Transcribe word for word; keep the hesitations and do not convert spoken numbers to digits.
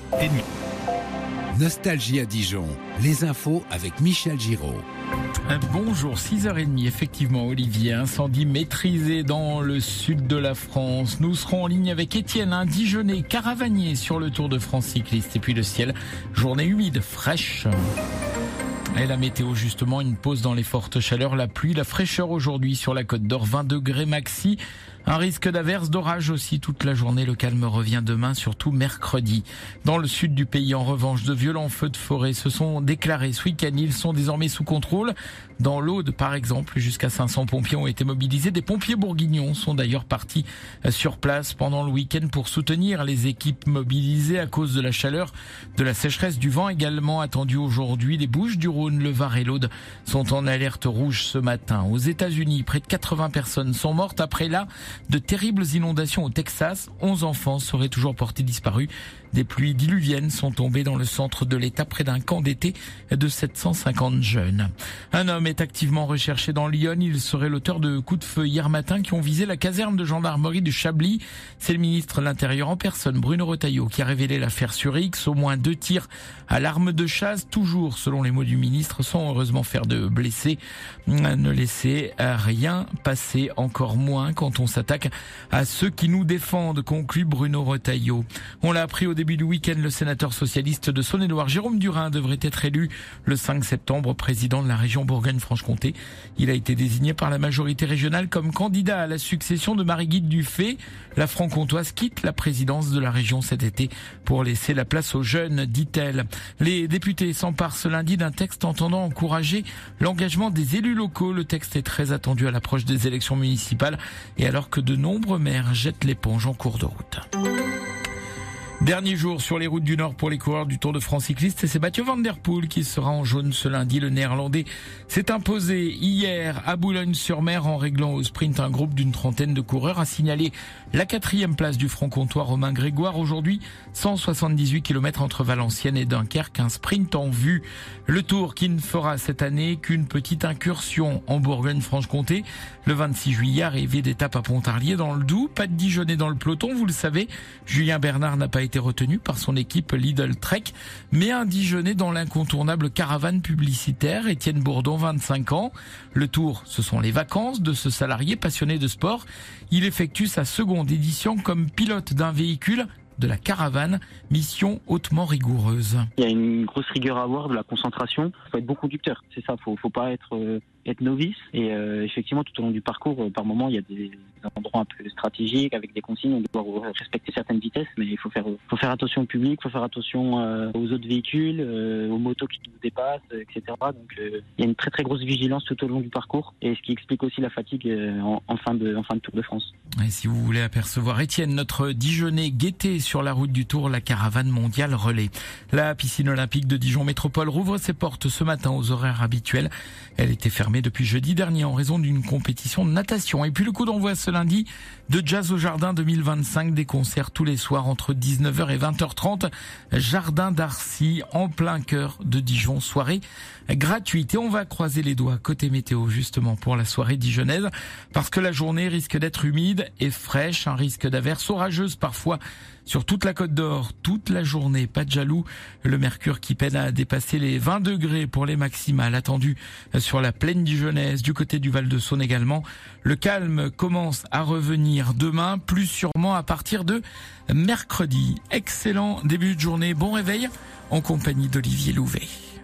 et demi. Nostalgie à Dijon, les infos avec Michel Giraud. Bonjour, six heures trente, effectivement Olivier, incendie maîtrisé dans le sud de la France. Nous serons en ligne avec Étienne, un Dijonnais caravanier sur le Tour de France cycliste. Et puis le ciel, journée humide, fraîche. Et la météo justement, une pause dans les fortes chaleurs, la pluie, la fraîcheur aujourd'hui sur la Côte d'Or, vingt degrés maxi. Un risque d'averse, d'orage aussi toute la journée. Le calme revient demain, surtout mercredi. Dans le sud du pays, en revanche, de violents feux de forêt se sont déclarés ce week-end. Ils sont désormais sous contrôle. Dans l'Aude, par exemple, jusqu'à cinq cents pompiers ont été mobilisés. Des pompiers bourguignons sont d'ailleurs partis sur place pendant le week-end pour soutenir les équipes mobilisées à cause de la chaleur, de la sécheresse, du vent également attendu aujourd'hui. Les Bouches-du-Rhône, le Var et l'Aude sont en alerte rouge ce matin. Aux États-Unis, près de quatre-vingts personnes sont mortes après là de terribles inondations au Texas. onze enfants seraient toujours portés disparus. Des pluies diluviennes sont tombées dans le centre de l'État près d'un camp d'été de sept cent cinquante jeunes. Un homme est activement recherché dans Lyon. Il serait l'auteur de coups de feu hier matin qui ont visé la caserne de gendarmerie de Chablis. C'est le ministre de l'Intérieur en personne, Bruno Retailleau, qui a révélé l'affaire sur X. Au moins deux tirs à l'arme de chasse, toujours selon les mots du ministre, sans heureusement faire de blessés. Ne laissez rien passer, encore moins quand on s'attaque à ceux qui nous défendent, conclut Bruno Retailleau. On l'a appris au début du week-end, le sénateur socialiste de Saône-et-Loire, Jérôme Durain, devrait être élu le cinq septembre président de la région Bourgogne-Franche-Comté. Il a été désigné par la majorité régionale comme candidat à la succession de Marie-Guide Dufay. La Franc-Comtoise quitte la présidence de la région cet été pour laisser la place aux jeunes, dit-elle. Les députés s'emparent ce lundi d'un texte entendant encourager l'engagement des élus locaux. Le texte est très attendu à l'approche des élections municipales et alors que de nombreux maires jettent l'éponge en cours de route. Dernier jour sur les routes du Nord pour les coureurs du Tour de France cycliste et c'est Mathieu Van Der Poel qui sera en jaune ce lundi. Le Néerlandais s'est imposé hier à Boulogne-sur-Mer en réglant au sprint. Un groupe d'une trentaine de coureurs a signalé la quatrième place du franc-comtois Romain Grégoire. Aujourd'hui, cent soixante-dix-huit kilomètres entre Valenciennes et Dunkerque, un sprint en vue. Le Tour qui ne fera cette année qu'une petite incursion en Bourgogne-Franche-Comté. Le vingt-six juillet, arrivée d'étape à Pontarlier dans le Doubs. Pas de Dijonnais dans le peloton, vous le savez. Julien Bernard n'a pas été retenu par son équipe Lidl Trek, mais un Dijonnais dans l'incontournable caravane publicitaire, Étienne Bourdon, vingt-cinq ans. Le Tour, ce sont les vacances de ce salarié passionné de sport. Il effectue sa seconde édition comme pilote d'un véhicule de la caravane, mission hautement rigoureuse. Il y a une grosse rigueur à avoir, de la concentration. Il faut être bon conducteur, c'est ça. Faut, faut pas être euh, être novice. Et euh, effectivement, tout au long du parcours, euh, par moment, il y a des endroits un peu stratégiques avec des consignes. On doit respecter certaines vitesses, mais il faut faire faut faire attention au public, il faut faire attention euh, aux autres véhicules, euh, aux motos qui nous dépassent, et cetera. Donc, euh, il y a une très très grosse vigilance tout au long du parcours, et ce qui explique aussi la fatigue euh, en, en fin de en fin de Tour de France. Et si vous voulez apercevoir Étienne, notre Dijonnais guetté sur la route du Tour, la caravane mondiale relais. La piscine olympique de Dijon Métropole rouvre ses portes ce matin aux horaires habituels. Elle était fermée depuis jeudi dernier en raison d'une compétition de natation. Et puis le coup d'envoi ce lundi de Jazz au Jardin deux mille vingt-cinq, des concerts tous les soirs entre dix-neuf heures et vingt heures trente. Jardin d'Arcy, en plein cœur de Dijon, soirée gratuite. Et on va croiser les doigts côté météo justement pour la soirée dijonnaise, parce que la journée risque d'être humide et fraîche, un risque d'averse orageuse parfois sur toute la Côte d'Or, toute la journée. Pas de jaloux, le mercure qui peine à dépasser les vingt degrés pour les maximales attendues sur la plaine dijonnaise, du côté du Val-de-Saône également. Le calme commence à revenir demain, plus sûrement à partir de mercredi. Excellent début de journée, bon réveil en compagnie d'Olivier Louvet.